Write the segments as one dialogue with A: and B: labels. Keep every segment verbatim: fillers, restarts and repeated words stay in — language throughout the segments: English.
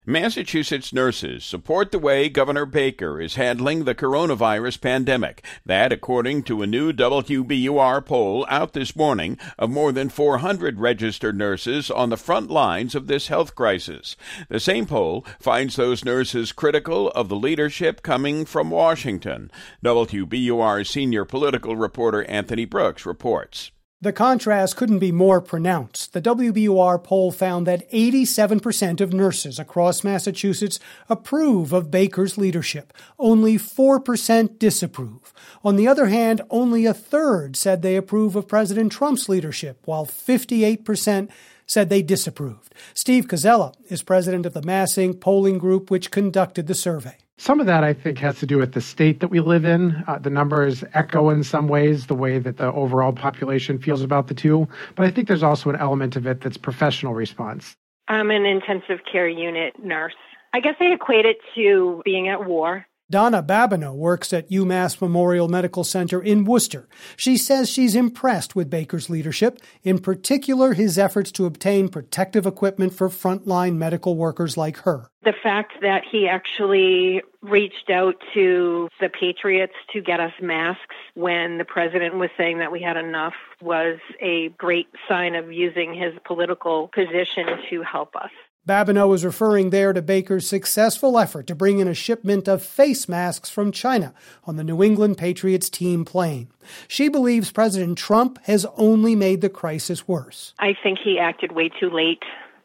A: Massachusetts nurses support the way Governor Baker is handling the coronavirus pandemic. That, according to a new W B U R poll out this morning of more than four hundred registered nurses on the front lines of this health crisis. The same poll finds those nurses critical of the leadership coming from Washington. W B U R senior political reporter Anthony Brooks reports.
B: The contrast couldn't be more pronounced. The W B U R poll found that eighty-seven percent of nurses across Massachusetts approve of Baker's leadership. Only four percent disapprove. On the other hand, only a third said they approve of President Trump's leadership, while fifty-eight percent said they disapproved. Steve Koczela is president of the Massing polling group which conducted the survey.
C: Some of that, I think, has to do with the state that we live in. Uh, the numbers echo in some ways the way that the overall population feels about the two. But I think there's also an element of it that's professional response.
D: I'm an intensive care unit nurse. I guess I equate it to being at war.
B: Donna Babineau works at UMass Memorial Medical Center in Worcester. She says she's impressed with Baker's leadership, in particular his efforts to obtain protective equipment for frontline medical workers like her.
D: The fact that he actually reached out to the Patriots to get us masks when the president was saying that we had enough was a great sign of using his political position to help us.
B: Babineau is referring there to Baker's successful effort to bring in a shipment of face masks from China on the New England Patriots team plane. She believes President Trump has only made the crisis worse.
D: I think he acted way too late,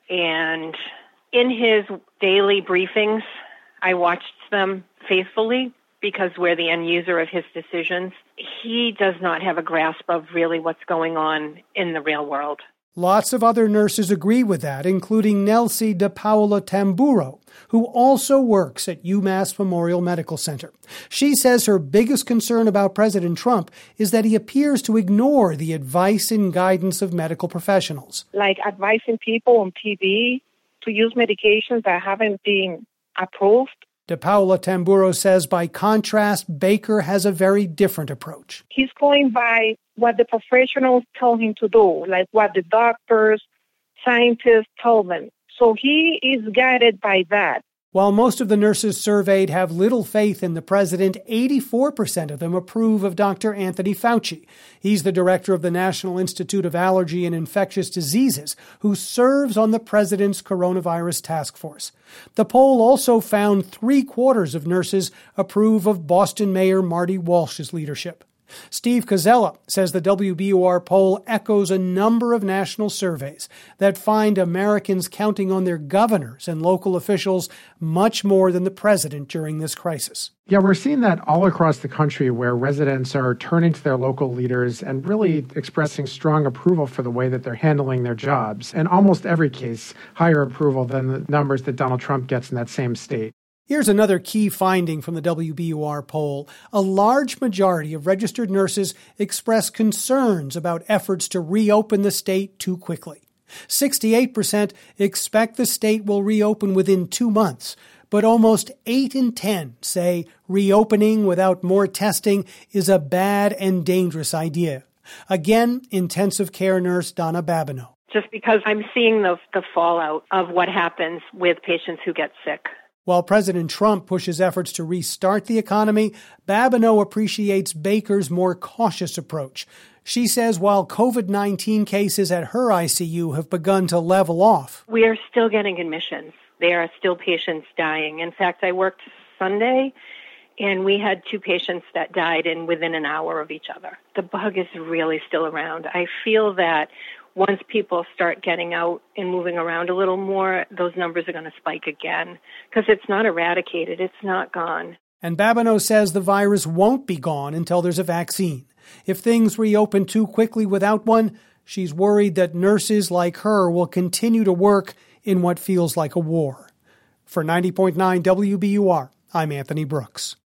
D: and in his daily briefings, I watched them faithfully because we're the end user of his decisions. He does not have a grasp of really what's going on in the real world.
B: Lots of other nurses agree with that, including Nelsie De Paula Tamburo, who also works at UMass Memorial Medical Center. She says her biggest concern about President Trump is that he appears to ignore the advice and guidance of medical professionals.
E: Like advising people on T V to use medications that haven't been approved.
B: De Paula Tamburo says, by contrast, Baker has a very different approach.
E: He's going by what the professionals tell him to do, like what the doctors, scientists tell them. So he is guided by that.
B: While most of the nurses surveyed have little faith in the president, eighty-four percent of them approve of Doctor Anthony Fauci. He's the director of the National Institute of Allergy and Infectious Diseases, who serves on the president's coronavirus task force. The poll also found three-quarters of nurses approve of Boston Mayor Marty Walsh's leadership. Steve Koczela says the W B U R poll echoes a number of national surveys that find Americans counting on their governors and local officials much more than the president during this crisis.
C: Yeah, we're seeing that all across the country where residents are turning to their local leaders and really expressing strong approval for the way that they're handling their jobs. In almost every case, higher approval than the numbers that Donald Trump gets in that same state.
B: Here's another key finding from the W B U R poll. A large majority of registered nurses express concerns about efforts to reopen the state too quickly. sixty-eight percent expect the state will reopen within two months, but almost eight in ten say reopening without more testing is a bad and dangerous idea. Again, intensive care nurse Donna Babineau.
D: Just because I'm seeing the, the fallout of what happens with patients who get sick.
B: While President Trump pushes efforts to restart the economy, Babineau appreciates Baker's more cautious approach. She says while COVID nineteen cases at her I C U have begun to level off,
D: we are still getting admissions. There are still patients dying. In fact, I worked Sunday, and we had two patients that died in within an hour of each other. The bug is really still around. I feel that once people start getting out and moving around a little more, those numbers are going to spike again because it's not eradicated. It's not gone.
B: And Babineau says the virus won't be gone until there's a vaccine. If things reopen too quickly without one, she's worried that nurses like her will continue to work in what feels like a war. For ninety point nine W B U R, I'm Anthony Brooks.